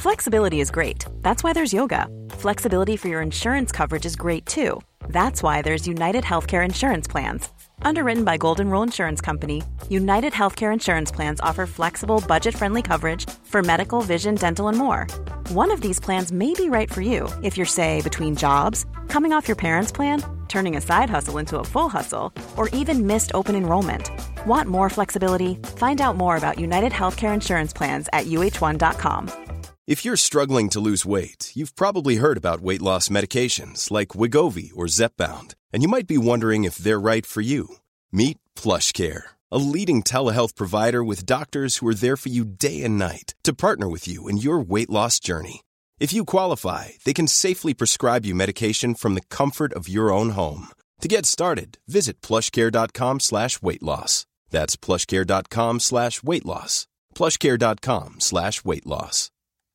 Flexibility is great. That's why there's yoga. Flexibility for your insurance coverage is great too. That's why there's United Healthcare Insurance Plans. Underwritten by Golden Rule Insurance Company, United Healthcare Insurance Plans offer flexible, budget-friendly coverage for medical, vision, dental, and more. One of these plans may be right for you if you're, say, between jobs, coming off your parents' plan, turning a side hustle into a full hustle, or even missed open enrollment. Want more flexibility? Find out more about United Healthcare Insurance Plans at uh1.com. If you're struggling to lose weight, you've probably heard about weight loss medications like Wegovy or Zepbound, and you might be wondering if they're right for you. Meet PlushCare, a leading telehealth provider with doctors who are there for you day and night to partner with you in your weight loss journey. If you qualify, they can safely prescribe you medication from the comfort of your own home. To get started, visit plushcare.com/weight-loss. That's plushcare.com/weight-loss. plushcare.com/weight-loss.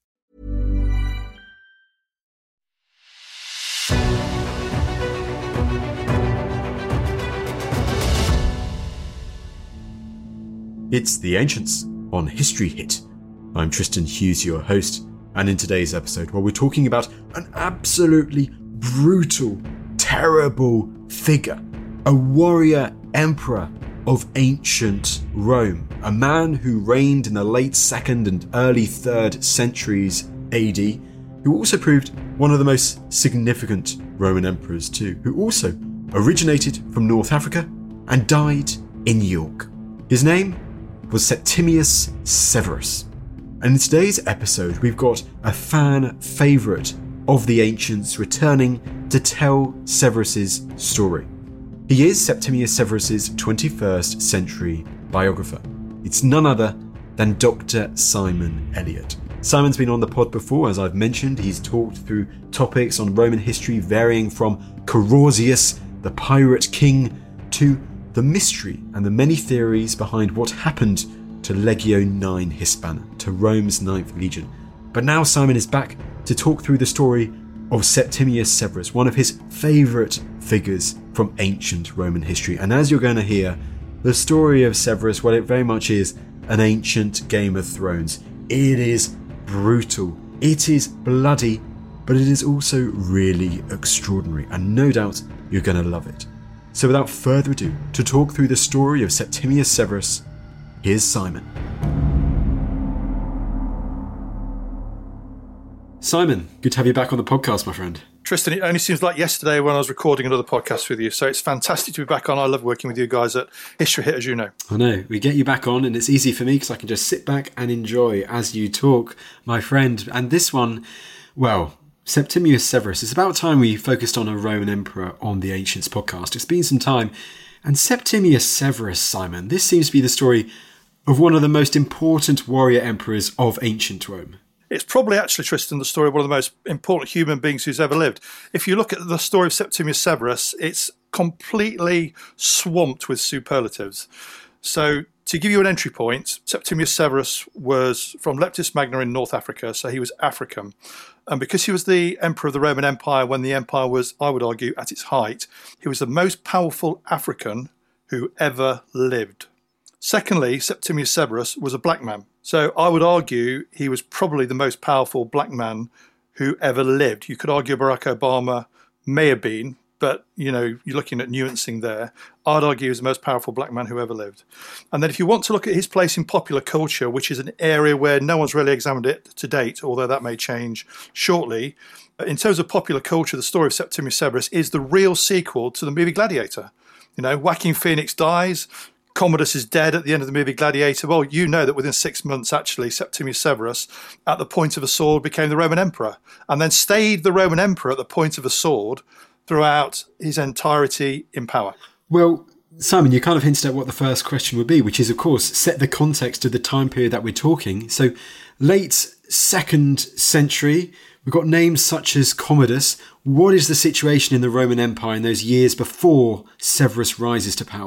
It's The Ancients on History Hit. I'm Tristan Hughes, your host, and in today's episode, we're talking about an absolutely brutal, terrible figure, a warrior emperor of ancient Rome, a man who reigned in the late 2nd and early 3rd centuries AD, who also proved one of the most significant Roman emperors too, who also originated from North Africa and died in York. His name was Septimius Severus. And in today's episode, we've got a fan favourite of the ancients returning to tell Severus's story. He is Septimius Severus's 21st century biographer. It's none other than Dr. Simon Elliott. Simon's been on the pod before, as I've mentioned. He's talked through topics on Roman history varying from Carausius, the pirate king, to the mystery and the many theories behind what happened to Legio IX Hispana, to Rome's 9th Legion. But now Simon is back to talk through the story of Septimius Severus, one of his favourite figures from ancient Roman history. And as you're going to hear, the story of Severus, well, it very much is an ancient Game of Thrones. It is brutal, it is bloody, but it is also really extraordinary, and no doubt you're going to love it. So without further ado, to talk through the story of Septimius Severus, here's Simon. Simon, good to have you back on the podcast, my friend. Tristan, it only seems like yesterday when I was recording another podcast with you, so it's fantastic to be back on. I love working with you guys at History Hit, as you know. I know, we get you back on and it's easy for me because I can just sit back and enjoy as you talk, my friend. And this one, well, Septimius Severus, it's about time we focused on a Roman emperor on the Ancients podcast. It's been some time. And Septimius Severus, Simon, this seems to be the story of one of the most important warrior emperors of ancient Rome. It's probably actually, Tristan, the story of one of the most important human beings who's ever lived. If you look at the story of Septimius Severus, it's completely swamped with superlatives. So to give you an entry point, Septimius Severus was from Leptis Magna in North Africa, so he was African. And because he was the emperor of the Roman Empire when the empire was, I would argue, at its height, he was the most powerful African who ever lived. Secondly, Septimius Severus was a black man. So I would argue he was probably the most powerful black man who ever lived. You could argue Barack Obama may have been, but, you know, you're looking at nuancing there. I'd argue he was the most powerful black man who ever lived. And then if you want to look at his place in popular culture, which is an area where no one's really examined it to date, although that may change shortly, in terms of popular culture, the story of Septimius Severus is the real sequel to the movie Gladiator. You know, Joaquin Phoenix dies, Commodus is dead at the end of the movie Gladiator. Well, you know that within 6 months, actually, Septimius Severus, at the point of a sword, became the Roman emperor, and then stayed the Roman emperor at the point of a sword throughout his entirety in power. Well, Simon, you kind of hinted at what the first question would be, which is, of course, set the context of the time period that we're talking. So, late 2nd century, we've got names such as Commodus. What is the situation in the Roman Empire in those years before Severus rises to power?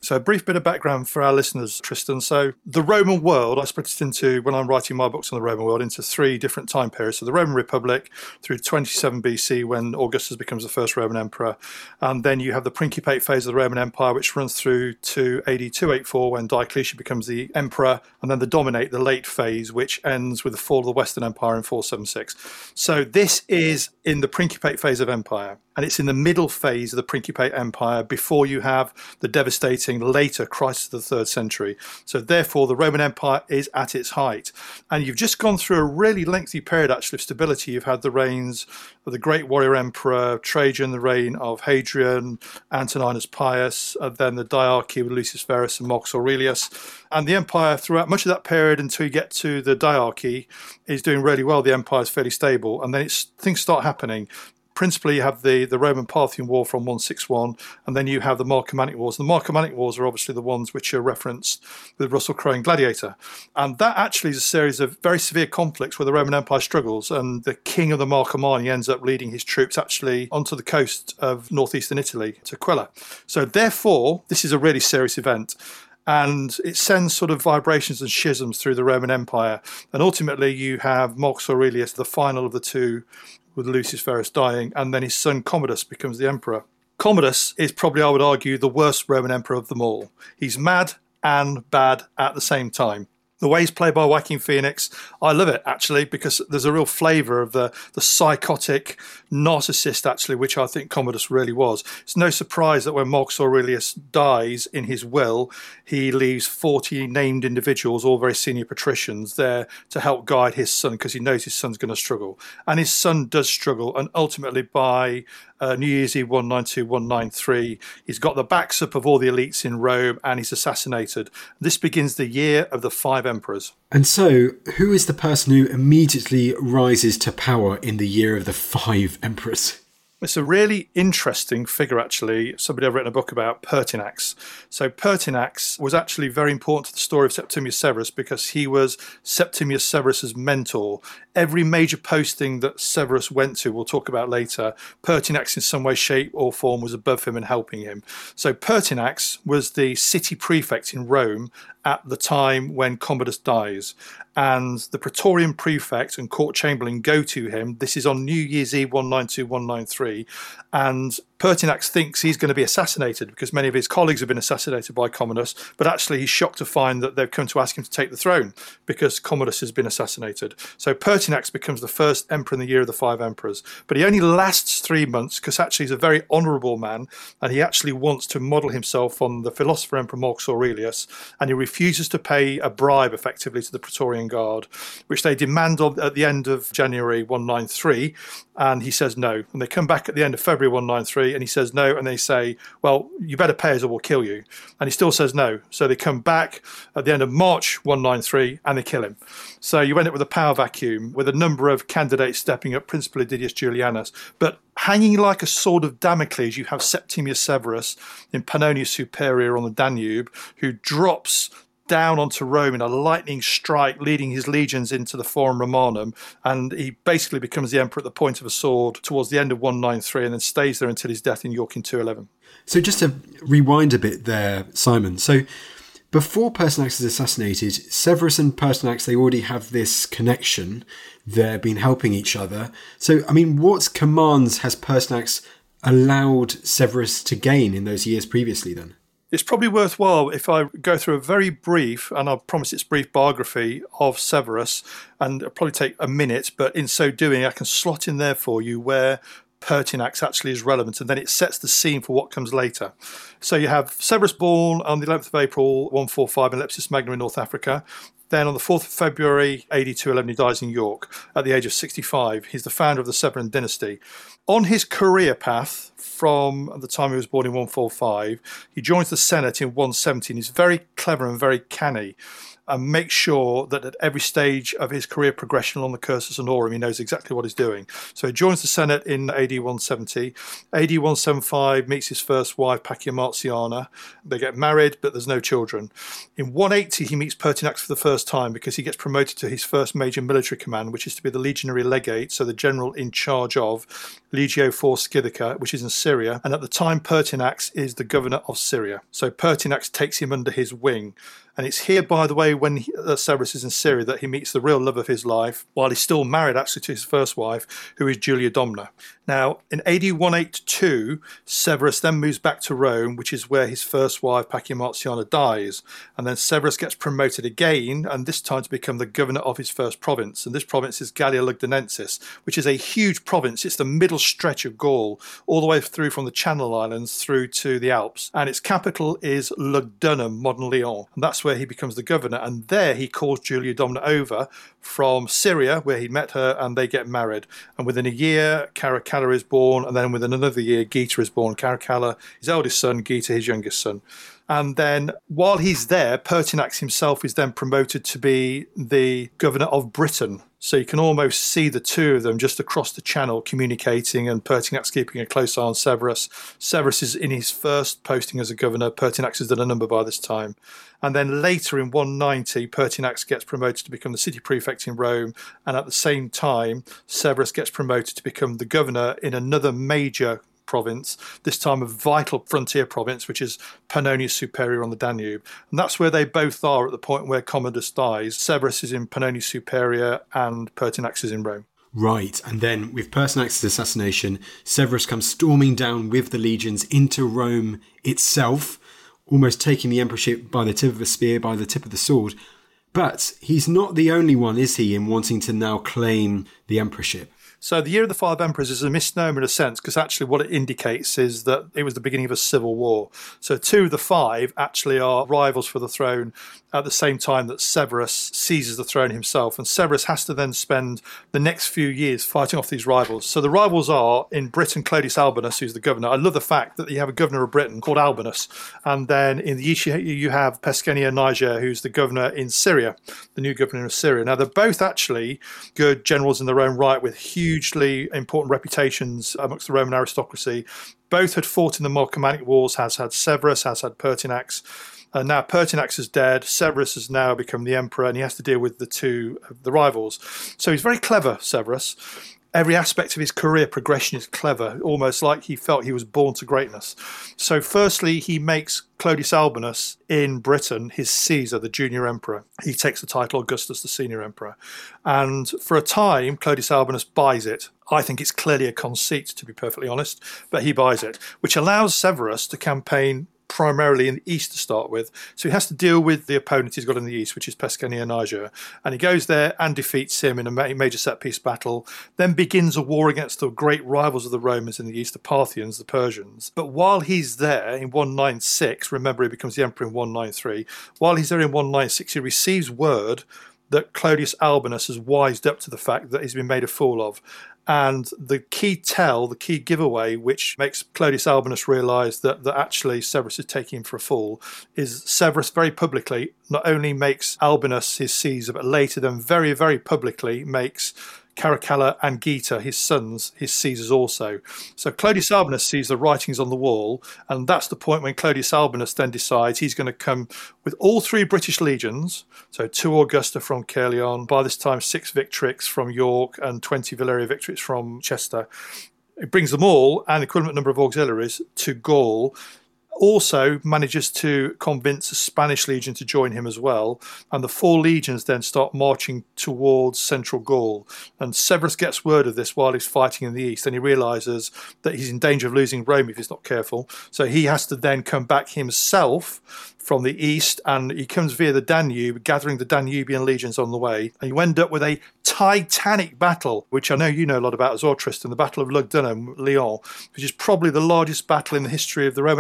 So a brief bit of background for our listeners, Tristan. So the Roman world, I split it into, when I'm writing my books on the Roman world, into 3 different time periods. So the Roman Republic through 27 BC when Augustus becomes the first Roman emperor. And then you have the Principate phase of the Roman Empire, which runs through to AD 284 when Diocletian becomes the emperor. And then the Dominate, the late phase, which ends with the fall of the Western Empire in 476. So this is in the Principate phase of empire. And it's in the middle phase of the Principate Empire before you have the devastating later crisis of the 3rd century. So therefore, the Roman Empire is at its height. And you've just gone through a really lengthy period, actually, of stability. You've had the reigns of the great warrior emperor Trajan, the reign of Hadrian, Antoninus Pius, and then the diarchy with Lucius Verus and Marcus Aurelius. And the empire, throughout much of that period until you get to the diarchy, is doing really well. The empire is fairly stable. And then things start happening. Principally, you have the Roman Parthian War from 161, and then you have the Marcomannic Wars. And the Marcomannic Wars are obviously the ones which are referenced with Russell Crowe in Gladiator. And that actually is a series of very severe conflicts where the Roman Empire struggles, and the king of the Marcomanni ends up leading his troops actually onto the coast of northeastern Italy to Aquila. So therefore, this is a really serious event. And it sends sort of vibrations and schisms through the Roman Empire. And ultimately, you have Marcus Aurelius, the final of the two, with Lucius Verus dying, and then his son Commodus becomes the emperor. Commodus is probably, I would argue, the worst Roman emperor of them all. He's mad and bad at the same time. The way he's played by Joaquin Phoenix, I love it, actually, because there's a real flavour of the psychotic narcissist, actually, which I think Commodus really was. It's no surprise that when Marcus Aurelius dies in his will, he leaves 40 named individuals, all very senior patricians, there to help guide his son, because he knows his son's going to struggle. And his son does struggle, and ultimately by New Year's Eve 192, 193, he's got the backs up of all the elites in Rome, and he's assassinated. This begins the year of the 5 emperors. And so, who is the person who immediately rises to power in the year of the 5 emperors? It's a really interesting figure, actually. Somebody I've written a book about, Pertinax. So Pertinax was actually very important to the story of Septimius Severus because he was Septimius Severus's mentor. Every major posting that Severus went to, we'll talk about later, Pertinax in some way, shape or form was above him and helping him. So Pertinax was the city prefect in Rome at the time when Commodus dies. And the Praetorian prefect and court chamberlain go to him. This is on New Year's Eve 192, 193. And Pertinax thinks he's going to be assassinated because many of his colleagues have been assassinated by Commodus, but actually he's shocked to find that they've come to ask him to take the throne because Commodus has been assassinated. So Pertinax becomes the first emperor in the year of the 5 emperors, but he only lasts 3 months because actually he's a very honourable man and he actually wants to model himself on the philosopher emperor Marcus Aurelius, and he refuses to pay a bribe effectively to the Praetorian Guard, which they demand at the end of January 193, and he says no. And they come back at the end of February 193 and he says no, and they say, well, you better pay us or we'll kill you. And he still says no. So they come back at the end of March 193 and they kill him. So you end up with a power vacuum with a number of candidates stepping up, principally Didius Julianus. But hanging like a sword of Damocles, you have Septimius Severus in Pannonia Superior on the Danube, who drops down onto Rome in a lightning strike, leading his legions into the Forum Romanum, and he basically becomes the emperor at the point of a sword towards the end of 193 and then stays there until his death in York in 211. So just to rewind a bit there, Simon, so before Pertinax is assassinated, Severus and Pertinax, they already have this connection. They've been helping each other. So, I mean, what commands has Pertinax allowed Severus to gain in those years previously then? It's probably worthwhile if I go through a very brief, and I promise it's brief, biography of Severus, and it'll probably take a minute, but in so doing I can slot in there for you where Pertinax actually is relevant, and then it sets the scene for what comes later. So you have Severus born on the 11th of April 145 in Leptis Magna in North Africa. Then on the 4th of February, AD 211, he dies in York at the age of 65. He's the founder of the Severan dynasty. On his career path, from the time he was born in 145, he joins the Senate in 117. He's very clever and very canny. and make sure that at every stage of his career progression along the Cursus Honorum, he knows exactly what he's doing. So he joins the Senate in AD 170. AD 175 meets his first wife, Pacia Marciana. They get married, but there's no children. In 180, he meets Pertinax for the first time because he gets promoted to his first major military command, which is to be the legionary legate, so the general in charge of Legio IV Scythica, which is in Syria. And at the time, Pertinax is the governor of Syria. So Pertinax takes him under his wing. And it's here, by the way, when Severus is in Syria, that he meets the real love of his life, while he's still married, actually, to his first wife, who is Julia Domna. Now, in AD 182, Severus then moves back to Rome, which is where his first wife, Pacia Marciana, dies. And then Severus gets promoted again, and this time to become the governor of his first province. And this province is Gallia Lugdunensis, which is a huge province. It's the middle stretch of Gaul, all the way through from the Channel Islands through to the Alps. And its capital is Lugdunum, modern Lyon. And that's where he becomes the governor. And there he calls Julia Domna over from Syria, where he met her, and they get married. And within a year, Caracalla is born, and then within another year, Geta is born. Caracalla, his eldest son, Geta, his youngest son. And then while he's there, Pertinax himself is then promoted to be the governor of Britain. So you can almost see the two of them just across the channel communicating, and Pertinax keeping a close eye on Severus. Severus is in his first posting as a governor. Pertinax has done a number by this time. And then later in 190, Pertinax gets promoted to become the city prefect in Rome. And at the same time, Severus gets promoted to become the governor in another major province, this time a vital frontier province, which is Pannonia Superior on the Danube. And that's where they both are at the point where Commodus dies. Severus is in Pannonia Superior and Pertinax is in Rome. Right, and then with Pertinax's assassination, Severus comes storming down with the legions into Rome itself, almost taking the emperorship by the tip of a spear, by the tip of the sword. But he's not the only one, is he, in wanting to now claim the emperorship? So the Year of the Five Emperors is a misnomer in a sense, because actually what it indicates is that it was the beginning of a civil war. So two of the five actually are rivals for the throne at the same time that Severus seizes the throne himself. And Severus has to then spend the next few years fighting off these rivals. So the rivals are, in Britain, Clodius Albinus, who's the governor. I love the fact that you have a governor of Britain called Albinus. And then in the east, you have Pescennia Niger, who's the governor in Syria, the new governor of Syria. Now, they're both actually good generals in their own right with hugely important reputations amongst the Roman aristocracy. Both had fought in the Marcomannic Wars, has had Severus, has had Pertinax. Now Pertinax is dead, Severus has now become the emperor, and he has to deal with the rivals. So he's very clever, Severus. Every aspect of his career progression is clever, almost like he felt he was born to greatness. So firstly, he makes Clodius Albinus in Britain his Caesar, the junior emperor. He takes the title Augustus, the senior emperor. And for a time, Clodius Albinus buys it. I think it's clearly a conceit, to be perfectly honest, but he buys it, which allows Severus to campaign primarily in the east to start with. So he has to deal with the opponent he's got in the east, which is Pescennia Niger. And he goes there and defeats him in a major set-piece battle, then begins a war against the great rivals of the Romans in the east, the Parthians, the Persians. But while he's there in 196, remember he becomes the emperor in 193, while he's there in 196, he receives word that Clodius Albinus has wised up to the fact that he's been made a fool of. And the key giveaway, which makes Clodius Albinus realise that actually Severus is taking him for a fool, is Severus very publicly not only makes Albinus his Caesar, but later then very, very publicly makes Caracalla and Geta, his sons, his Caesars also. So Clodius Albinus sees the writings on the wall, and that's the point when Clodius Albinus then decides he's going to come with all 3 British legions, so 2 Augusta from Caerleon, by this time 6 Victrix from York and 20 Valeria Victrix from Chester. It brings them all, and the equivalent number of auxiliaries, to Gaul. Also manages to convince a Spanish legion to join him as well, and the 4 legions then start marching towards central Gaul. And Severus gets word of this while he's fighting in the east, and he realises that he's in danger of losing Rome if he's not careful. So he has to then come back himself from the east, and he comes via the Danube, gathering the Danubian legions on the way. And you end up with a titanic battle, which I know you know a lot about as well, Tristan, the Battle of Lugdunum, Lyon, which is probably the largest battle in the history of the Roman Empire.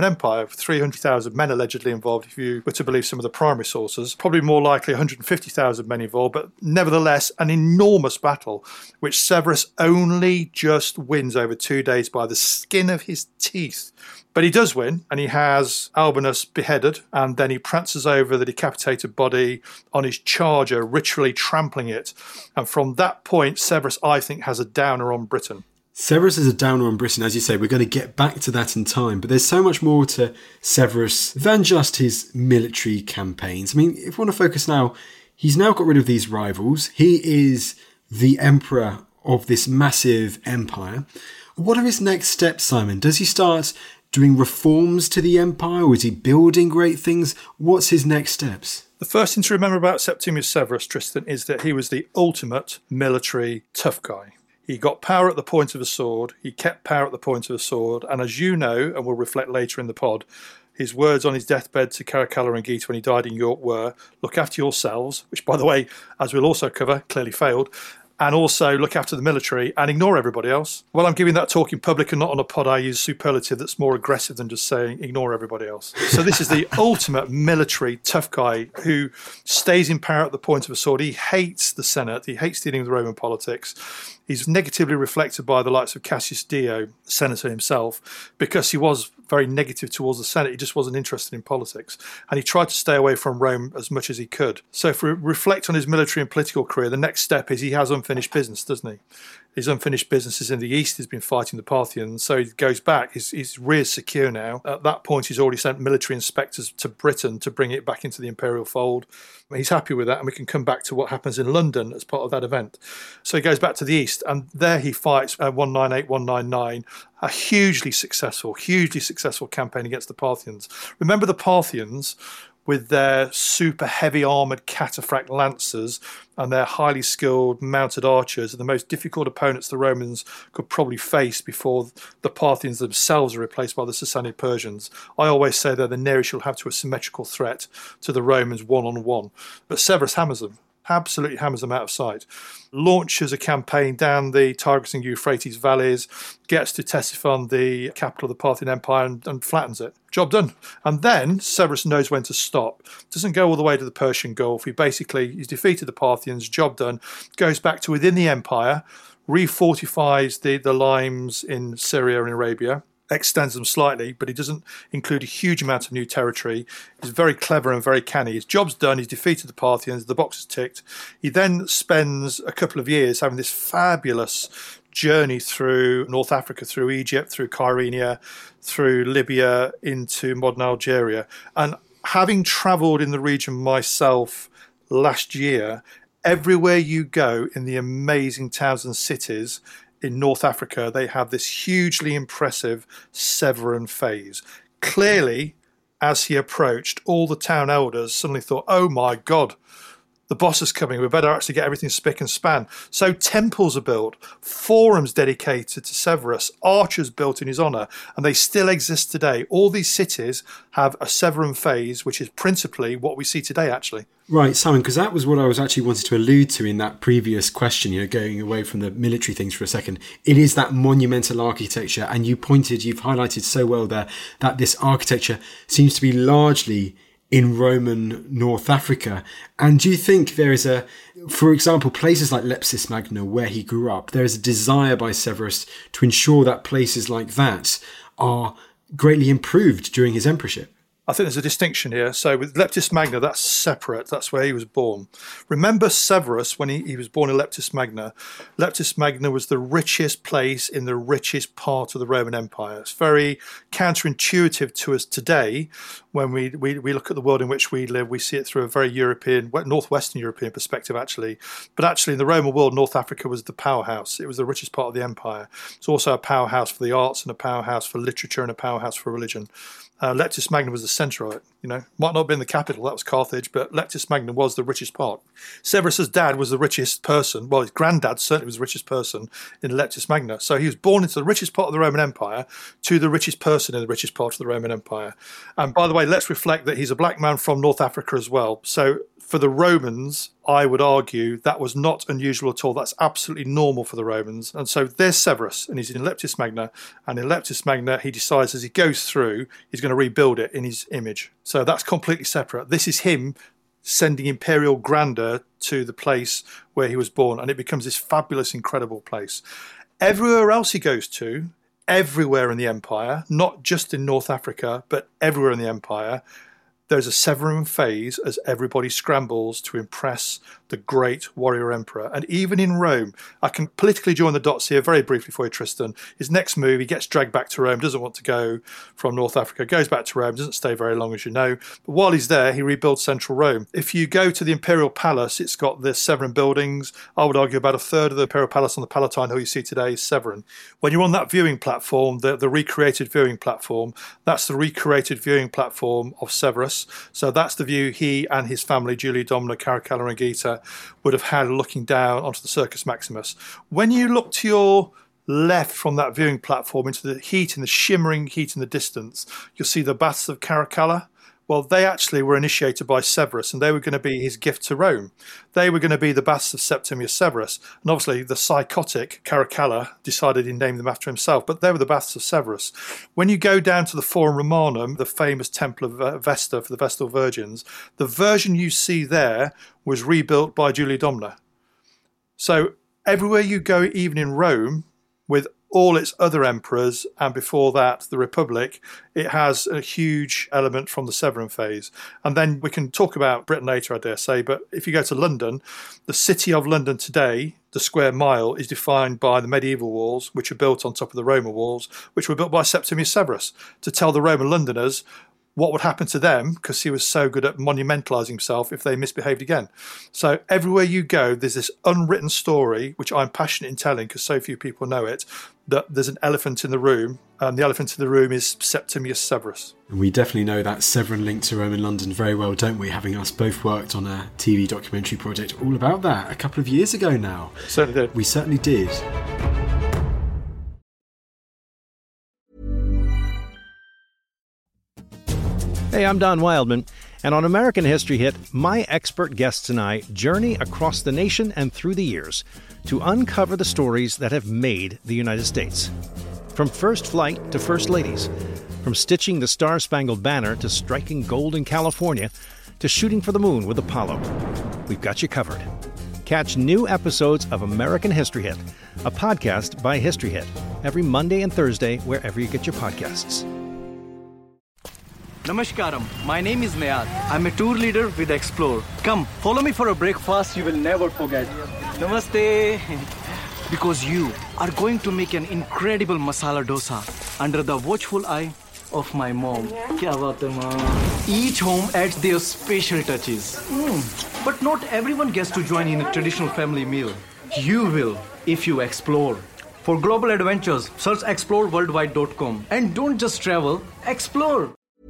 alive. 300,000 men allegedly involved, if you were to believe some of the primary sources. Probably more likely 150,000 men involved, but nevertheless, an enormous battle, which Severus only just wins over 2 days by the skin of his teeth. But he does win, and he has Albinus beheaded, and then he prances over the decapitated body on his charger, ritually trampling it. And from that point, Severus, I think, has a downer on Britain. Severus is a downer on Britain, as you say. We're going to get back to that in time, but there's so much more to Severus than just his military campaigns. I mean, if we want to focus now, he's now got rid of these rivals. He is the emperor of this massive empire. What are his next steps, Simon? Does he start doing reforms to the empire, or is he building great things? What's his next steps? The first thing to remember about Septimius Severus, Tristan, is that he was the ultimate military tough guy. He got power at the point of a sword, he kept power at the point of a sword, and as you know, and we'll reflect later in the pod, his words on his deathbed to Caracalla and Geta when he died in York were, "Look after yourselves," which, by the way, as we'll also cover, clearly failed, and also look after the military and ignore everybody else. When I'm giving that talk in public and not on a pod, I use superlative that's more aggressive than just saying ignore everybody else. So this is the ultimate military tough guy who stays in power at the point of a sword. He hates the Senate. He hates dealing with Roman politics. He's negatively reflected by the likes of Cassius Dio, senator himself, because he was very negative towards the Senate. He just wasn't interested in politics. And he tried to stay away from Rome as much as he could. So if we reflect on his military and political career, the next step is he has unfinished business, doesn't he? His unfinished business is in the east. He's been fighting the Parthians. So he goes back. His rear's secure now. At that point, he's already sent military inspectors to Britain to bring it back into the imperial fold. He's happy with that. And we can come back to what happens in London as part of that event. So he goes back to the east. And there he fights 198, 199, a hugely successful campaign against the Parthians. Remember the Parthians with their super heavy armoured cataphract lancers and their highly skilled mounted archers are the most difficult opponents the Romans could probably face before the Parthians themselves are replaced by the Sassanid Persians. I always say they're the nearest you'll have to a symmetrical threat to the Romans one-on-one. But Severus hammers them. Absolutely hammers them out of sight. Launches a campaign down the Tigris and Euphrates valleys, gets to Ctesiphon, the capital of the Parthian Empire, and flattens it. Job done. And then Severus knows when to stop. Doesn't go all the way to the Persian Gulf. He's defeated the Parthians, job done, goes back to within the empire, refortifies the limes in Syria and Arabia, extends them slightly, but he doesn't include a huge amount of new territory. He's very clever and very canny. His job's done. He's defeated the Parthians. The box is ticked. He then spends a couple of years having this fabulous journey through North Africa, through Egypt, through Kyrenia, through Libya, into modern Algeria. And having travelled in the region myself last year, everywhere you go in the amazing towns and cities in North Africa, they have this hugely impressive Severan phase. Clearly, as he approached, all the town elders suddenly thought, oh my God, the boss is coming. We better actually get everything spick and span. So temples are built, forums dedicated to Severus, archers built in his honour, and they still exist today. All these cities have a Severan phase, which is principally what we see today, actually. Right, Simon, because that was what I was actually wanting to allude to in that previous question, going away from the military things for a second. It is that monumental architecture, and you've highlighted so well there that this architecture seems to be largely in Roman North Africa. And do you think there is for example, places like Leptis Magna, where he grew up, there is a desire by Severus to ensure that places like that are greatly improved during his emperorship? I think there's a distinction here. So with Leptis Magna, that's separate. That's where he was born. Remember Severus, when he was born in Leptis Magna was the richest place in the richest part of the Roman Empire. It's very counterintuitive to us today when we look at the world in which we live. We see it through a very European, northwestern European perspective, actually. But actually, in the Roman world, North Africa was the powerhouse. It was the richest part of the empire. It's also a powerhouse for the arts and a powerhouse for literature and a powerhouse for religion. Leptis Magna was the centre of it. Might not have been the capital, that was Carthage, but Leptis Magna was the richest part. Severus's dad was the richest person. Well, his granddad certainly was the richest person in Leptis Magna. So he was born into the richest part of the Roman Empire to the richest person in the richest part of the Roman Empire. And by the way, way, let's reflect that he's a black man from North Africa as well. So for the Romans, I would argue that was not unusual at all. That's absolutely normal for the Romans. And so there's Severus, and he's in Leptis Magna. And in Leptis Magna, he decides as he goes through, he's going to rebuild it in his image. So that's completely separate. This is him sending imperial grandeur to the place where he was born. And it becomes this fabulous, incredible place. Everywhere else he goes to, everywhere in the empire, not just in North Africa, but everywhere in the empire, there's a Severan phase as everybody scrambles to impress the great warrior emperor. And even in Rome, I can politically join the dots here very briefly for you, Tristan. His next move, he gets dragged back to Rome, doesn't want to go from North Africa, goes back to Rome, doesn't stay very long, as you know. But while he's there, he rebuilds central Rome. If you go to the Imperial Palace, it's got the Severan buildings. I would argue about a third of the Imperial Palace on the Palatine Hill you see today is Severan. When you're on that viewing platform, the recreated viewing platform, that's the recreated viewing platform of Severus. So that's the view he and his family, Julia Domna, Caracalla and Gita, would have had looking down onto the Circus Maximus. When you look to your left from that viewing platform into the heat and the shimmering heat in the distance, you'll see the Baths of Caracalla. Well, they actually were initiated by Severus, and they were going to be his gift to Rome. They were going to be the Baths of Septimius Severus. And obviously, the psychotic Caracalla decided he'd name them after himself, but they were the Baths of Severus. When you go down to the Forum Romanum, the famous Temple of Vesta for the Vestal Virgins, the version you see there was rebuilt by Julia Domna. So everywhere you go, even in Rome, with all its other emperors, and before that, the Republic, it has a huge element from the Severan phase. And then we can talk about Britain later, I dare say, but if you go to London, the city of London today, the square mile, is defined by the medieval walls, which are built on top of the Roman walls, which were built by Septimius Severus, to tell the Roman Londoners what would happen to them, because he was so good at monumentalising himself if they misbehaved again. So everywhere you go, there's this unwritten story, which I'm passionate in telling because so few people know it, that there's an elephant in the room, and the elephant in the room is Septimius Severus. And we definitely know that Severan link to Rome and London very well, don't we? Having us both worked on a TV documentary project all about that a couple of years ago now. Certainly did. We certainly did. Hey, I'm Don Wildman, and on American History Hit, my expert guests and I journey across the nation and through the years to uncover the stories that have made the United States. From first flight to first ladies, from stitching the Star-Spangled Banner to striking gold in California to shooting for the moon with Apollo, we've got you covered. Catch new episodes of American History Hit, a podcast by History Hit, every Monday and Thursday wherever you get your podcasts. Namaskaram, my name is Nayad. I'm a tour leader with Explore. Come, follow me for a breakfast you will never forget. Namaste. Because you are going to make an incredible masala dosa under the watchful eye of my mom. Kya baat hai, mom? Each home adds their special touches. But not everyone gets to join in a traditional family meal. You will if you explore. For global adventures, search exploreworldwide.com. And don't just travel, explore.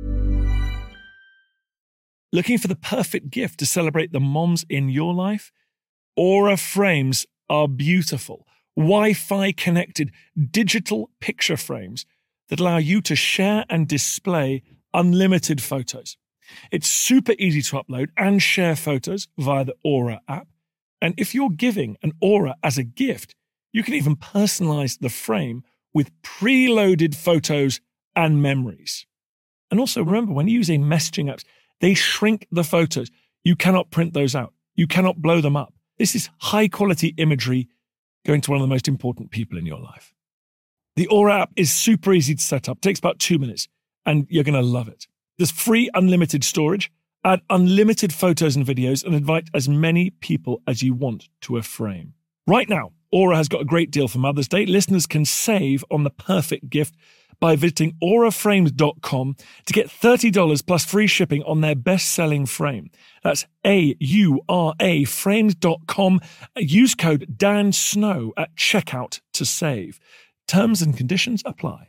Looking for the perfect gift to celebrate the moms in your life? Aura frames are beautiful, Wi-Fi connected digital picture frames that allow you to share and display unlimited photos. It's super easy to upload and share photos via the Aura app. And if you're giving an Aura as a gift, you can even personalize the frame with preloaded photos and memories. And also remember, when using messaging apps, they shrink the photos. You cannot print those out. You cannot blow them up. This is high-quality imagery going to one of the most important people in your life. The Aura app is super easy to set up. It takes about 2 minutes, and you're going to love it. There's free unlimited storage, add unlimited photos and videos, and invite as many people as you want to a frame. Right now, Aura has got a great deal for Mother's Day. Listeners can save on the perfect gift by visiting auraframes.com to get $30 plus free shipping on their best-selling frame. That's AURA frames.com. Use code DANSNOW at checkout to save. Terms and conditions apply.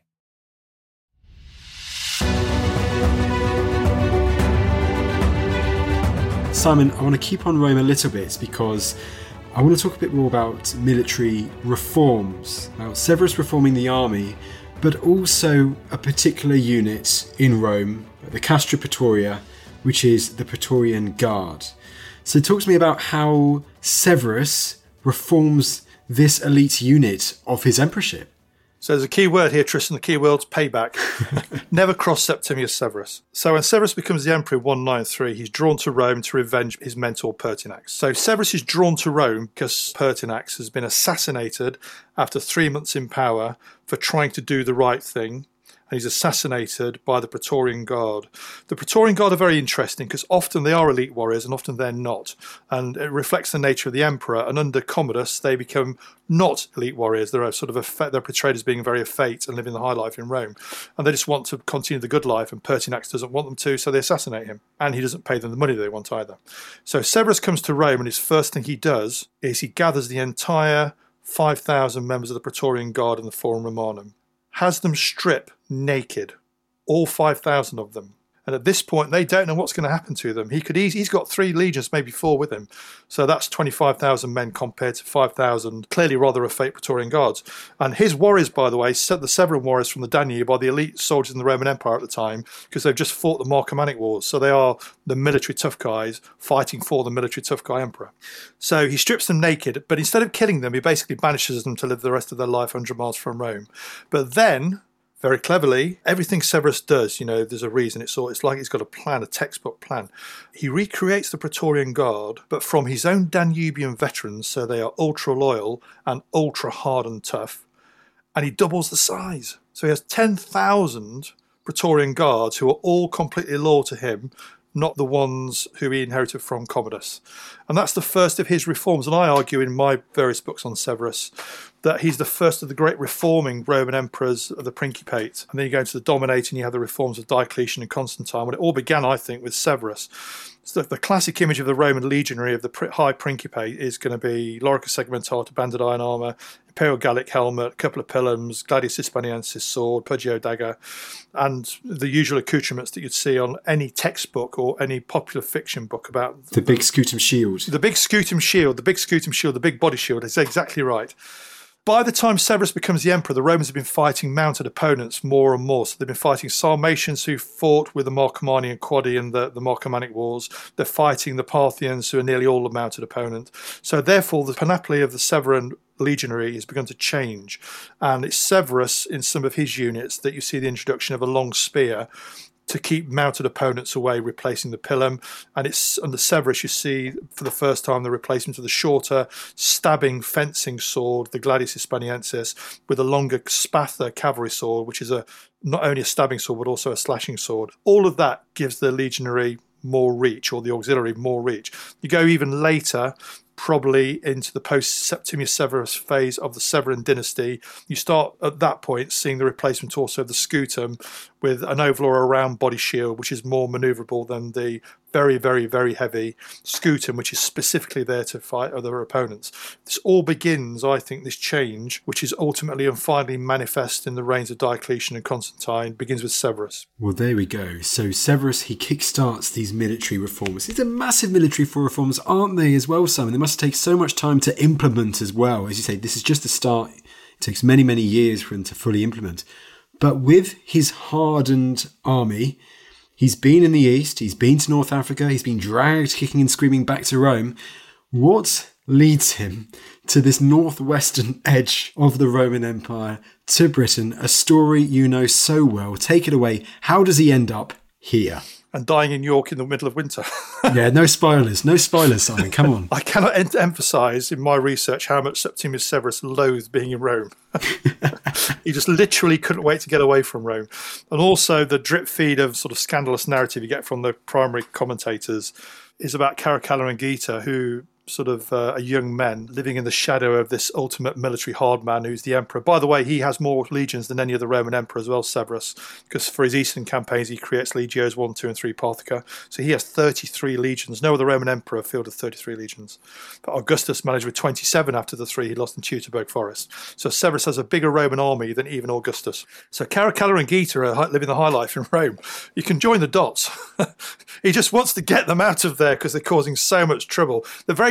Simon, I want to keep on Rome a little bit because I want to talk a bit more about military reforms, about Severus reforming the army, but also a particular unit in Rome, the Castra Praetoria, which is the Praetorian Guard. So talk to me about how Severus reforms this elite unit of his emperorship. So there's a key word here, Tristan. The key word's payback. Never cross Septimius Severus. So when Severus becomes the emperor in 193, he's drawn to Rome to revenge his mentor Pertinax. So Severus is drawn to Rome because Pertinax has been assassinated after 3 months in power for trying to do the right thing. And he's assassinated by the Praetorian Guard. The Praetorian Guard are very interesting because often they are elite warriors and often they're not. And it reflects the nature of the emperor. And under Commodus, they become not elite warriors. They're they're portrayed as being very effete and living the high life in Rome. And they just want to continue the good life, and Pertinax doesn't want them to, so they assassinate him. And he doesn't pay them the money they want either. So Severus comes to Rome, and his first thing he does is he gathers the entire 5,000 members of the Praetorian Guard in the Forum Romanum, has them strip naked, all 5,000 of them. And at this point, they don't know what's going to happen to them. He's got 3 legions, maybe 4 with him. So that's 25,000 men compared to 5,000, clearly rather effete Praetorian Guards. And his warriors, by the way, the Severan warriors from the Danube are the elite soldiers in the Roman Empire at the time because they've just fought the Marcomannic Wars. So they are the military tough guys fighting for the military tough guy emperor. So he strips them naked, but instead of killing them, he basically banishes them to live the rest of their life 100 miles from Rome. But then, very cleverly, everything Severus does, there's a reason. It's like he's got a plan, a textbook plan. He recreates the Praetorian Guard, but from his own Danubian veterans, so they are ultra loyal and ultra hard and tough, and he doubles the size. So he has 10,000 Praetorian Guards who are all completely loyal to him, not the ones who he inherited from Commodus. And that's the first of his reforms. And I argue in my various books on Severus that he's the first of the great reforming Roman emperors of the Principate. And then you go into the Dominating, you have the reforms of Diocletian and Constantine. But it all began, I think, with Severus. So the classic image of the Roman legionary of the High Principate is going to be Lorica Segmentata, banded iron armour, Imperial Gallic helmet, a couple of pilums, Gladius Hispaniensis sword, Poggio dagger, and the usual accoutrements that you'd see on any textbook or any popular fiction book about the big scutum shield. The big scutum shield, the big body shield. It's exactly right. By the time Severus becomes the emperor, the Romans have been fighting mounted opponents more and more. So they've been fighting Sarmatians who fought with the Marcomannian Quadi in the Marcomannic Wars. They're fighting the Parthians who are nearly all a mounted opponent. So therefore, the panoply of the Severan legionary has begun to change. And it's Severus in some of his units that you see the introduction of a long spear to keep mounted opponents away, replacing the pilum. And it's under Severus you see for the first time the replacement of the shorter stabbing fencing sword, the Gladius Hispaniensis, with a longer Spatha cavalry sword, which is not only a stabbing sword but also a slashing sword. All of that gives the legionary more reach, or the auxiliary more reach. You go even later, probably into the post-Septimius Severus phase of the Severan dynasty, you start at that point seeing the replacement also of the scutum with an oval or a round body shield, which is more manoeuvrable than the very, very, very heavy scutum, which is specifically there to fight other opponents. This all begins, I think, this change, which is ultimately and finally manifest in the reigns of Diocletian and Constantine, begins with Severus. Well, there we go. So Severus, he kickstarts these military reforms. These are massive military reforms, aren't they, as well, Simon? They must take so much time to implement as well. As you say, this is just the start. It takes many, many years for him to fully implement. But with his hardened army, he's been in the East, he's been to North Africa, he's been dragged kicking and screaming back to Rome. What leads him to this northwestern edge of the Roman Empire, to Britain, a story you know so well? Take it away. How does he end up here? And dying in York in the middle of winter. Yeah, no spoilers, Simon, come on. I cannot emphasise in my research how much Septimius Severus loathed being in Rome. He just literally couldn't wait to get away from Rome. And also the drip feed of sort of scandalous narrative you get from the primary commentators is about Caracalla and Geta, who sort of are young men living in the shadow of this ultimate military hard man who's the emperor. By the way, he has more legions than any other Roman emperor as well, Severus, because for his eastern campaigns he creates legios 1, 2 and 3 Parthica. So he has 33 legions. No other Roman emperor fielded 33 legions. But Augustus managed with 27 after the 3 he lost in Teutoburg Forest. So Severus has a bigger Roman army than even Augustus. So Caracalla and Geta are living the high life in Rome. You can join the dots. He just wants to get them out of there because they're causing so much trouble. The very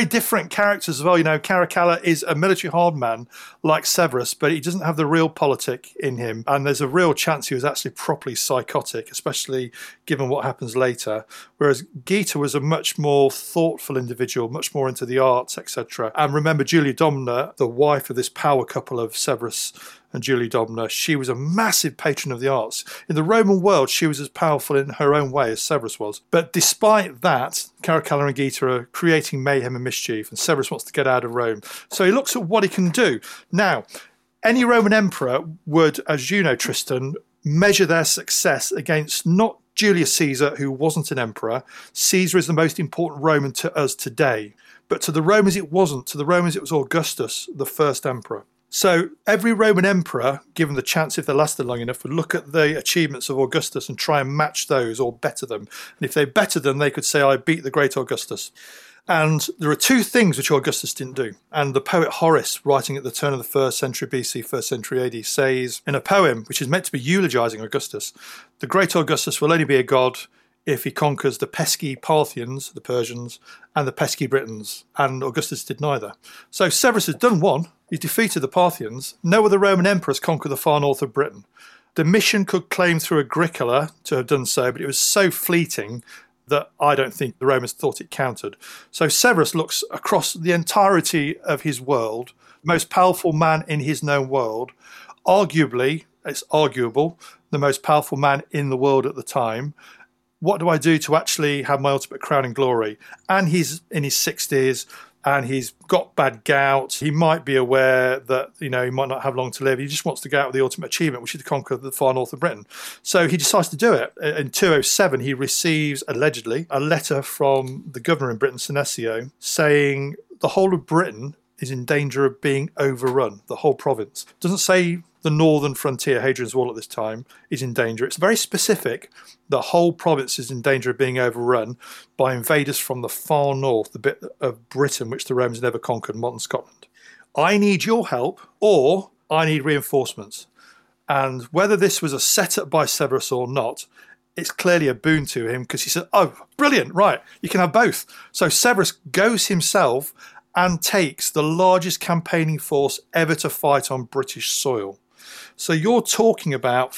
different characters as well. Caracalla is a military hard man like Severus, but he doesn't have the real politic in him. And there's a real chance he was actually properly psychotic, especially given what happens later. Whereas Gita was a much more thoughtful individual, much more into the arts, etc. And remember, Julia Domna, the wife of this power couple of Severus and Julia Domna, she was a massive patron of the arts. In the Roman world, she was as powerful in her own way as Severus was. But despite that, Caracalla and Gita are creating mayhem and mischief, and Severus wants to get out of Rome. So he looks at what he can do. Now, any Roman emperor would, as you know, Tristan, measure their success against not Julius Caesar, who wasn't an emperor. Caesar is the most important Roman to us today. But to the Romans, it wasn't. To the Romans, it was Augustus, the first emperor. So every Roman emperor, given the chance if they lasted long enough, would look at the achievements of Augustus and try and match those or better them. And if they bettered them, they could say, I beat the great Augustus. And there are two things which Augustus didn't do. And the poet Horace, writing at the turn of the 1st century BC, 1st century AD, says in a poem, which is meant to be eulogizing Augustus, the great Augustus will only be a god if he conquers the pesky Parthians, the Persians, and the pesky Britons. And Augustus did neither. So Severus has done one. He defeated the Parthians. No other Roman emperor has conquered the far north of Britain. Domitian could claim through Agricola to have done so, but it was so fleeting that I don't think the Romans thought it counted. So Severus looks across the entirety of his world, most powerful man in his known world, arguably, it's arguable, the most powerful man in the world at the time. What do I do to actually have my ultimate crowning glory? And he's in his 60s and he's got bad gout. He might be aware that, he might not have long to live. He just wants to go out with the ultimate achievement, which is to conquer the far north of Britain. So he decides to do it. In 207, he receives, allegedly, a letter from the governor in Britain, Senecio, saying the whole of Britain is in danger of being overrun, the whole province. It doesn't say the northern frontier, Hadrian's Wall at this time, is in danger. It's very specific. The whole province is in danger of being overrun by invaders from the far north, the bit of Britain which the Romans never conquered, modern Scotland. I need your help, or I need reinforcements. And whether this was a setup by Severus or not, it's clearly a boon to him, because he said, oh, brilliant, right, you can have both. So Severus goes himself and takes the largest campaigning force ever to fight on British soil. So you're talking about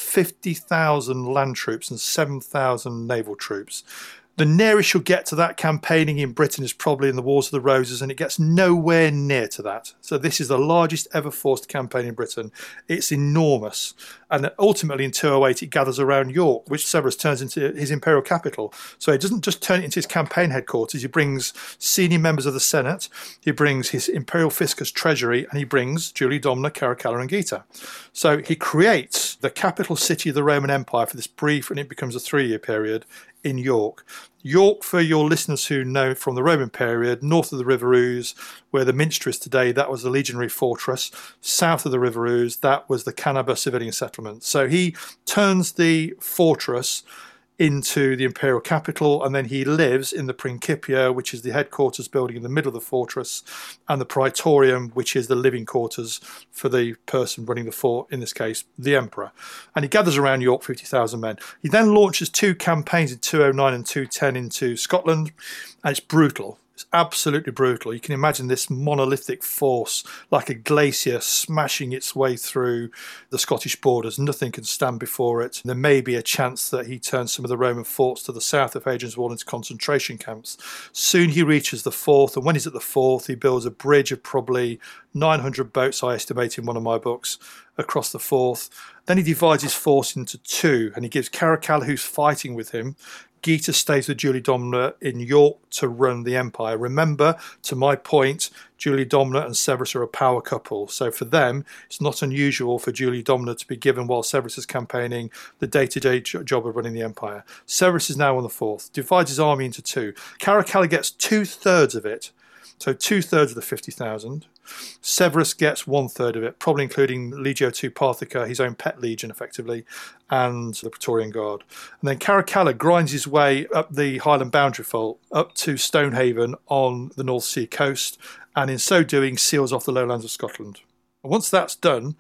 50,000 land troops and 7,000 naval troops. The nearest you'll get to that campaigning in Britain is probably in the Wars of the Roses, and it gets nowhere near to that. So this is the largest ever forced campaign in Britain. It's enormous. And ultimately in 208 it gathers around York, which Severus turns into his imperial capital. So he doesn't just turn it into his campaign headquarters. He brings senior members of the Senate, he brings his imperial fiscus treasury, and he brings Julia Domna, Caracalla and Gita. So he creates the capital city of the Roman Empire for this brief, and it becomes a 3-year period, in York. York, for your listeners who know from the Roman period, north of the River Ouse, where the Minster is today, that was the legionary fortress. South of the River Ouse, that was the Canaba civilian settlement. So he turns the fortress into the imperial capital, and then he lives in the Principia, which is the headquarters building in the middle of the fortress, and the Praetorium, which is the living quarters for the person running the fort, in this case, the emperor. And he gathers around York 50,000 men. He then launches 2 campaigns in 209 and 210 into Scotland, and it's brutal. It's absolutely brutal. You can imagine this monolithic force, like a glacier, smashing its way through the Scottish borders. Nothing can stand before it. There may be a chance that he turns some of the Roman forts to the south of Hadrian's Wall into concentration camps. Soon he reaches the Forth, and when he's at the Forth, he builds a bridge of probably 900 boats, I estimate in one of my books, across the Forth. Then he divides his force into 2, and he gives Caracalla, who's fighting with him. Gita stays with Julia Domna in York to run the empire. Remember, to my point, Julia Domna and Severus are a power couple. So for them, it's not unusual for Julia Domna to be given, while Severus is campaigning, the day-to-day job of running the empire. Severus is now on the Forth, divides his army into 2. Caracalla gets 2/3 of it, so 2/3 of the 50,000. Severus gets 1/3 of it, probably including Legio II Parthica, his own pet legion effectively, and the Praetorian Guard. And then Caracalla grinds his way up the Highland boundary fault, up to Stonehaven on the North Sea coast, and in so doing seals off the lowlands of Scotland. And once that's done,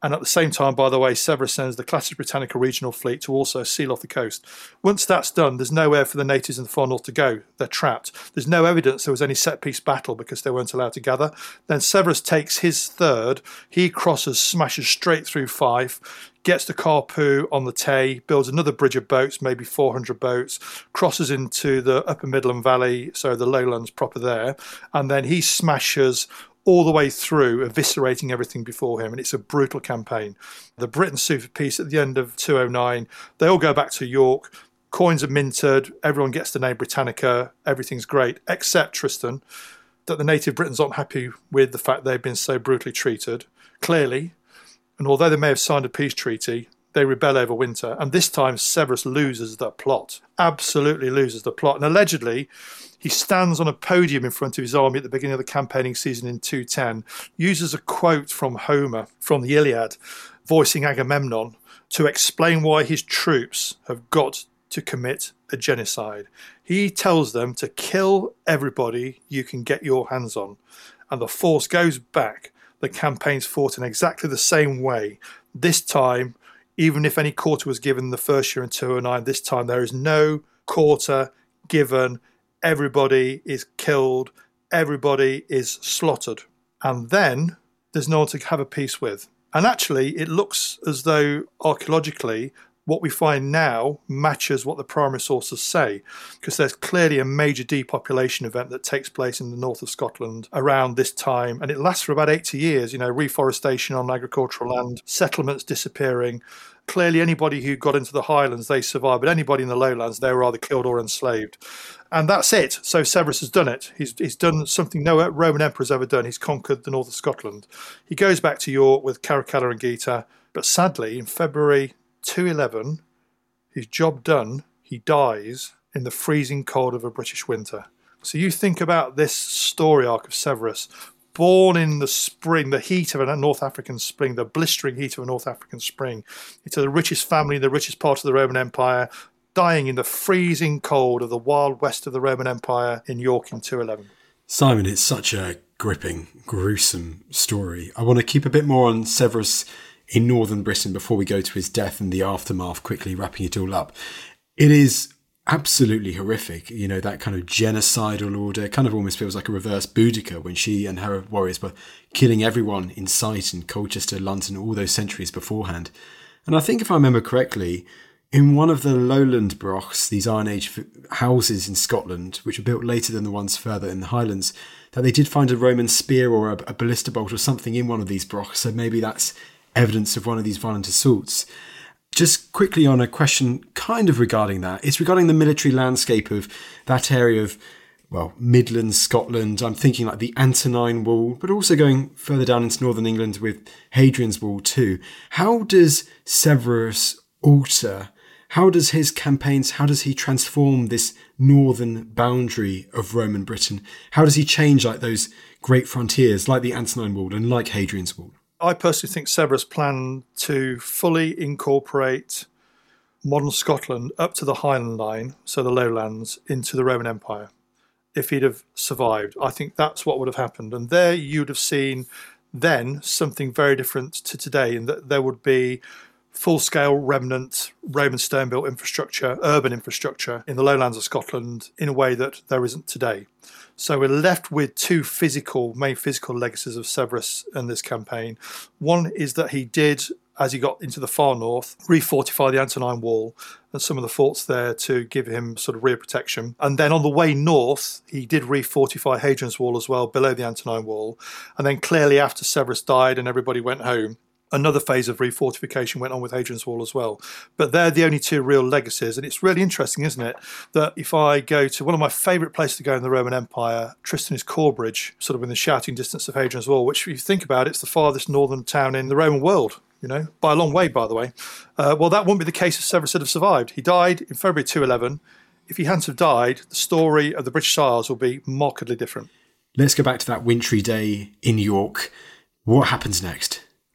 And at the same time, by the way, Severus sends the Classis Britannica regional fleet to also seal off the coast. Once that's done, there's nowhere for the natives in the far north to go. They're trapped. There's no evidence there was any set-piece battle because they weren't allowed to gather. Then Severus takes his third. He crosses, smashes straight through Fife, gets to Carpoo on the Tay, builds another bridge of boats, maybe 400 boats, crosses into the Upper Midland Valley, so the lowlands proper there, and then he smashes all the way through, eviscerating everything before him, and it's a brutal campaign. The Britain sue for peace at the end of 209. They all go back to York. Coins are minted. Everyone gets the name Britannica. Everything's great, except Tristan, that the native Britons aren't happy with the fact they've been so brutally treated, clearly. And although they may have signed a peace treaty, they rebel over winter. And this time, Severus loses the plot. Absolutely loses the plot. And allegedly, he stands on a podium in front of his army at the beginning of the campaigning season in 210, uses a quote from Homer, from the Iliad, voicing Agamemnon, to explain why his troops have got to commit a genocide. He tells them to kill everybody you can get your hands on. And the force goes back. The campaign's fought in exactly the same way. This time, even if any quarter was given the first year in 209, this time there is no quarter given. Everybody is killed. Everybody is slaughtered. And then there's no one to have a peace with. And actually, it looks as though archaeologically, what we find now matches what the primary sources say, because there's clearly a major depopulation event that takes place in the north of Scotland around this time, and it lasts for about 80 years, reforestation on agricultural land, settlements disappearing. Clearly anybody who got into the highlands, they survived, but anybody in the lowlands, they were either killed or enslaved. And that's it. So Severus has done it. He's done something no Roman emperor's ever done. He's conquered the north of Scotland. He goes back to York with Caracalla and Geta, but sadly, in February 211, his job done, he dies in the freezing cold of a British winter. So you think about this story arc of Severus, born in the spring, the heat of a North African spring, the blistering heat of a North African spring, into the richest family in the richest part of the Roman Empire, dying in the freezing cold of the wild west of the Roman Empire in York in 211. Simon, it's such a gripping, gruesome story. I want to keep a bit more on Severus in northern Britain before we go to his death and the aftermath, quickly wrapping it all up. It is absolutely horrific, that kind of genocidal order. Kind of almost feels like a reverse Boudica when she and her warriors were killing everyone in sight in Colchester, London, all those centuries beforehand. And I think if I remember correctly, in one of the lowland brochs, these Iron Age houses in Scotland, which were built later than the ones further in the Highlands, that they did find a Roman spear or a ballista bolt or something in one of these brochs. So maybe that's evidence of one of these violent assaults. Just quickly on a question kind of regarding that, it's regarding the military landscape of that area of, Midlands, Scotland. I'm thinking like the Antonine Wall, but also going further down into northern England with Hadrian's Wall too. How does Severus alter? How does his campaigns, how does he transform this northern boundary of Roman Britain? How does he change like those great frontiers like the Antonine Wall and like Hadrian's Wall? I personally think Severus planned to fully incorporate modern Scotland up to the Highland line, so the lowlands, into the Roman Empire. If he'd have survived, I think that's what would have happened. And there you'd have seen then something very different to today, in that there would be full-scale remnant Roman stone-built infrastructure, urban infrastructure in the lowlands of Scotland in a way that there isn't today. So we're left with two main physical legacies of Severus in this campaign. One is that he did, as he got into the far north, refortify the Antonine Wall and some of the forts there to give him sort of rear protection. And then on the way north, he did refortify Hadrian's Wall as well, below the Antonine Wall. And then clearly after Severus died and everybody went home, another phase of refortification went on with Hadrian's Wall as well. But they're the only two real legacies. And it's really interesting, isn't it, that if I go to one of my favourite places to go in the Roman Empire, Tristan is Corbridge, sort of within shouting distance of Hadrian's Wall, which if you think about it, it's the farthest northern town in the Roman world, by a long way, by the way. Well, that wouldn't be the case if Severus had survived. He died in February 211. If he hadn't have died, the story of the British Isles will be markedly different. Let's go back to that wintry day in York. What happens next?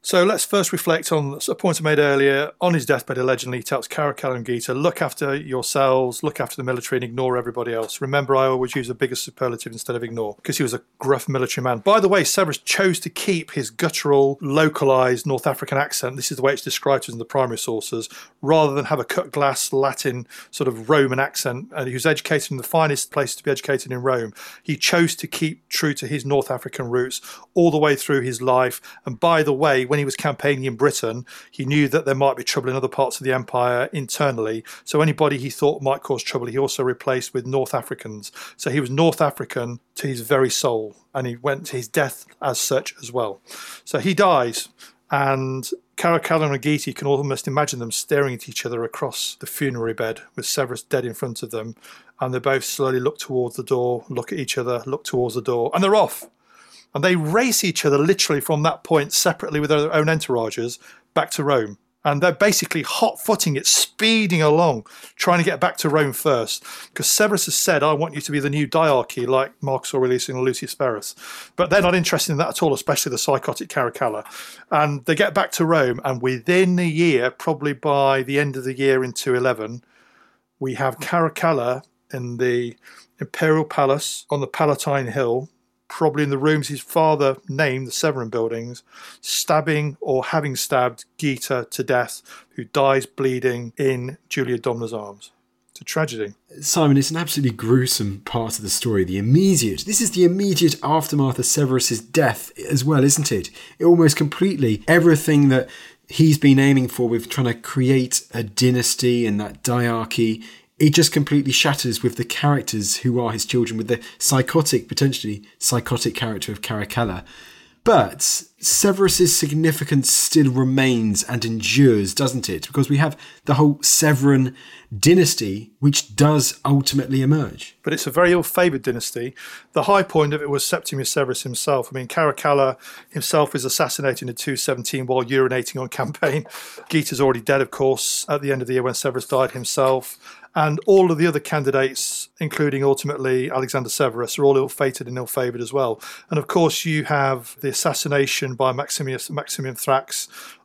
So let's first reflect on a point I made earlier. On his deathbed, allegedly, he tells Caracalla and Gita, look after yourselves, look after the military and ignore everybody else. Remember, I always use a bigger superlative instead of ignore, because he was a gruff military man. By the way, Severus chose to keep his guttural, localised North African accent. This is the way it's described in the primary sources, rather than have a cut glass Latin sort of Roman accent. And he was educated in the finest place to be educated in Rome. He chose to keep true to his North African roots all the way through his life. And by the way, when he was campaigning in Britain, he knew that there might be trouble in other parts of the empire internally. So anybody he thought might cause trouble, he also replaced with North Africans. So he was North African to his very soul, and he went to his death as such as well. So he dies, and Caracalla and Gita, you can almost imagine them staring at each other across the funerary bed with Severus dead in front of them, and they both slowly look towards the door, look at each other, look towards the door, and they're off. And they race each other literally from that point separately with their own entourages back to Rome. And they're basically hot-footing it, speeding along, trying to get back to Rome first. Because Severus has said, I want you to be the new diarchy like Marcus Aurelius and Lucius Verus. But they're not interested in that at all, especially the psychotic Caracalla. And they get back to Rome, and within a year, probably by the end of the year in 211, we have Caracalla in the Imperial Palace on the Palatine Hill, probably in the rooms his father named, the Severan buildings, stabbing or having stabbed Gita to death, who dies bleeding in Julia Domna's arms. It's a tragedy. Simon, it's an absolutely gruesome part of the story. This is the immediate aftermath of Severus's death as well, isn't it? It almost completely, everything that he's been aiming for with trying to create a dynasty and that diarchy, it just completely shatters with the characters who are his children, with the potentially psychotic character of Caracalla. But Severus's significance still remains and endures, doesn't it? Because we have the whole Severan dynasty, which does ultimately emerge. But it's a very ill-favoured dynasty. The high point of it was Septimius Severus himself. I mean, Caracalla himself is assassinated in 217 while urinating on campaign. Gita's already dead, of course, at the end of the year when Severus died himself. And all of the other candidates, including ultimately Alexander Severus, are all ill-fated and ill-favoured as well. And of course, you have the assassination by Maximian Thrax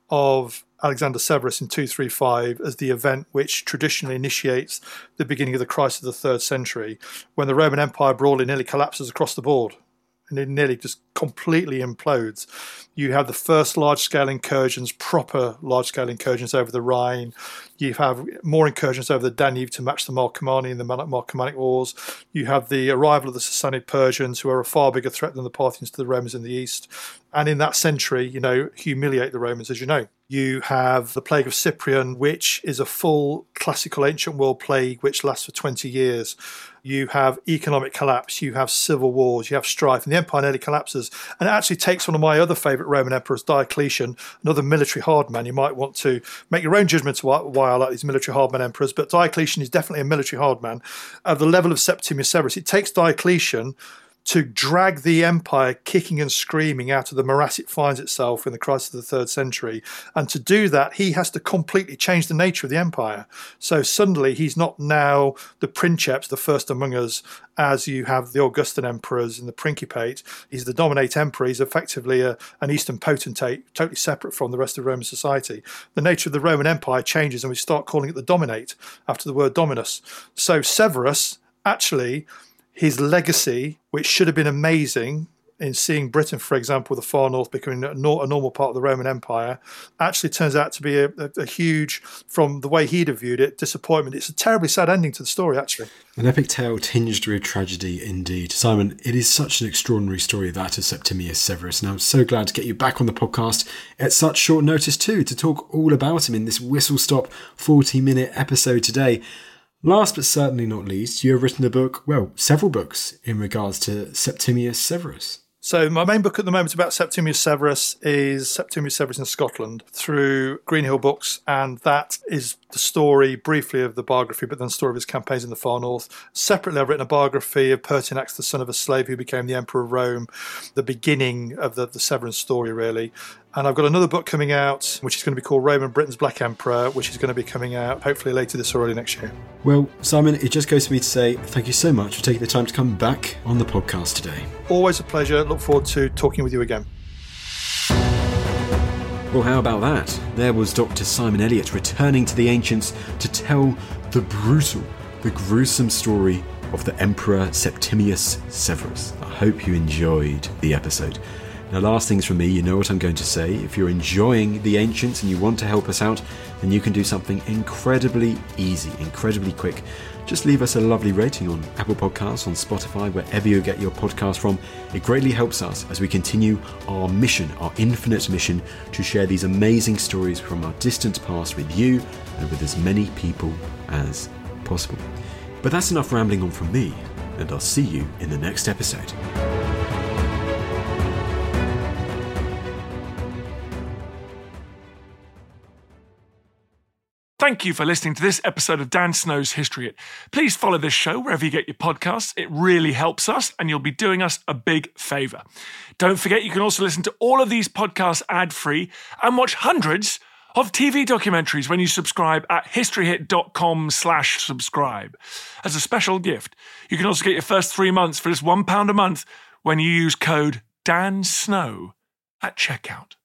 of Alexander Severus in 235 as the event which traditionally initiates the beginning of the crisis of the 3rd century, when the Roman Empire broadly nearly collapses across the board. And it nearly just completely implodes. You have the first large-scale incursions, proper large-scale incursions over the Rhine. You have more incursions over the Danube to match the Marcomanni in the Marcomannic Wars. You have the arrival of the Sassanid Persians, who are a far bigger threat than the Parthians to the Romans in the east. And in that century, humiliate the Romans, as you know. You have the plague of Cyprian, which is a full classical ancient world plague which lasts for 20 years. You have economic collapse, you have civil wars, you have strife, and the empire nearly collapses. And it actually takes one of my other favourite Roman emperors, Diocletian, another military hard man. You might want to make your own judgments why I like these military hard man emperors, but Diocletian is definitely a military hard man. At the level of Septimius Severus, it takes Diocletian to drag the empire kicking and screaming out of the morass it finds itself in the crisis of the 3rd century. And to do that, he has to completely change the nature of the empire. So suddenly he's not now the princeps, the first among us, as you have the Augustan emperors in the Principate. He's the dominate emperor. He's effectively an Eastern potentate, totally separate from the rest of Roman society. The nature of the Roman Empire changes, and we start calling it the dominate after the word dominus. So Severus, actually, his legacy, which should have been amazing in seeing Britain, for example, the far north becoming a normal part of the Roman Empire, actually turns out to be a huge, from the way he'd have viewed it, disappointment. It's a terribly sad ending to the story, actually. An epic tale tinged with tragedy indeed. Simon, it is such an extraordinary story, that of Septimius Severus, and I'm so glad to get you back on the podcast at such short notice too, to talk all about him in this whistle-stop 40-minute episode today. Last but certainly not least, you have written a book, several books, in regards to Septimius Severus. So my main book at the moment about Septimius Severus is Septimius Severus in Scotland through Greenhill Books, and that is the story briefly of the biography, but then the story of his campaigns in the far north. Separately, I've written a biography of Pertinax, the son of a slave who became the Emperor of Rome, the beginning of the Severan story, really. And I've got another book coming out, which is going to be called Rome and Britain's Black Emperor, which is going to be coming out hopefully later this or early next year. Well, Simon, it just goes for me to say thank you so much for taking the time to come back on the podcast today. Always a pleasure. Look forward to talking with you again. Well, how about that? There was Dr. Simon Elliott returning to the ancients to tell the brutal, the gruesome story of the Emperor Septimius Severus. I hope you enjoyed the episode. Now, last things from me, you know what I'm going to say. If you're enjoying the ancients and you want to help us out, then you can do something incredibly easy, incredibly quick. Just leave us a lovely rating on Apple Podcasts, on Spotify, wherever you get your podcast from. It greatly helps us as we continue our mission, our infinite mission, to share these amazing stories from our distant past with you and with as many people as possible. But that's enough rambling on from me, and I'll see you in the next episode. Thank you for listening to this episode of Dan Snow's History Hit. Please follow this show wherever you get your podcasts. It really helps us, and you'll be doing us a big favour. Don't forget, you can also listen to all of these podcasts ad-free and watch hundreds of TV documentaries when you subscribe at historyhit.com/subscribe. As a special gift, you can also get your first 3 months for just £1 a month when you use code DANSNOW at checkout.